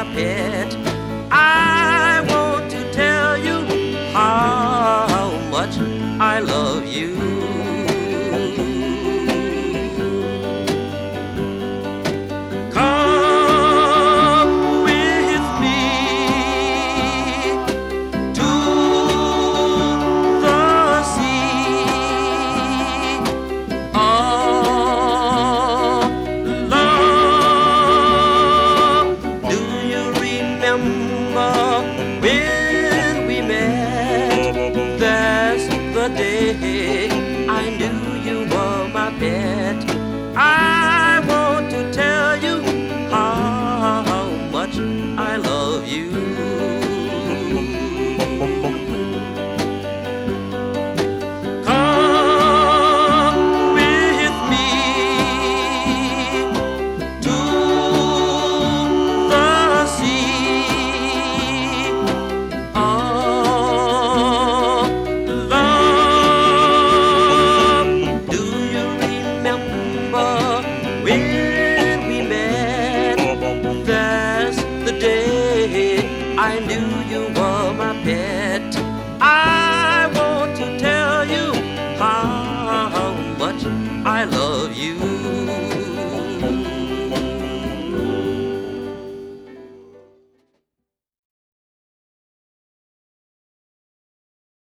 pet. I want to tell you how much I love you. Come with me to the sea. Oh, love, do you remember when we met? That's the day I knew you were my pet. I want to tell you how much I love you. Come with me to the sea. Oh, love, do you remember when we met? That's the day I knew you were my pet.